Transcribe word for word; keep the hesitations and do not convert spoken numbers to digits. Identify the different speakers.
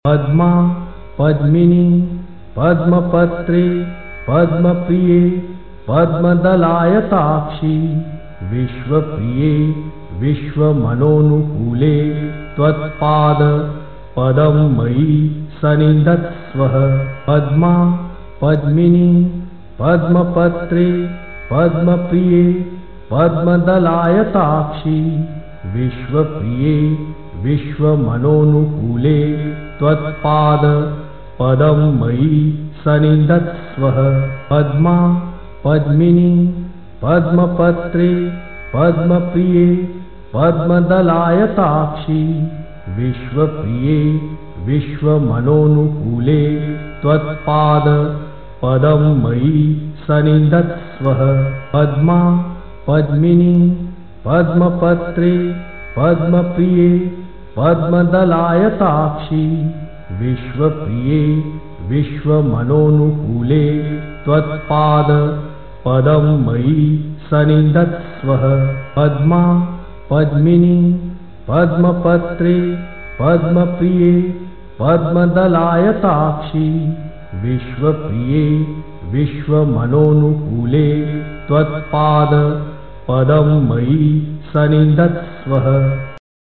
Speaker 1: पद्मा पद्मिनी पद्मपत्रे पद्मप्रिये पद्मदलायताक्षी विश्वप्रिये विश्वमनोनुकूले त्वत्पाद पदं मयि सनिधत्स्वः। पद्मा पद्मिनी पद्मपत्रे पद्मप्रिये पद्मदलायताक्षी विश्वप्रिये विश्वमनोनुकूले त्वत्पाद पदं मयि सनिधत्स्वः। पद्मा पद्मिनी पद्मपत्रे पद्मप्रिये पद्मदलायताक्षी विश्वप्रिये विश्वमनोनुकूले त्वत्पाद पदं मयि सनिधत्स्वः। पद्मा पद्मिनी पद्मपत्रे पद्मप्रिये पद्मदलायताक्षी विश्वप्रिये विश्वमनोनुकूले त्वत्पाद पदं मयि सनिधत्स्वः। पद्मा पद्मिनी पद्मपत्रे पद्मप्रिये पद्मदलायताक्षी विश्वप्रिये विश्वमनोनुकूले त्वत्पाद पदं मयि सनिधत्स्वः।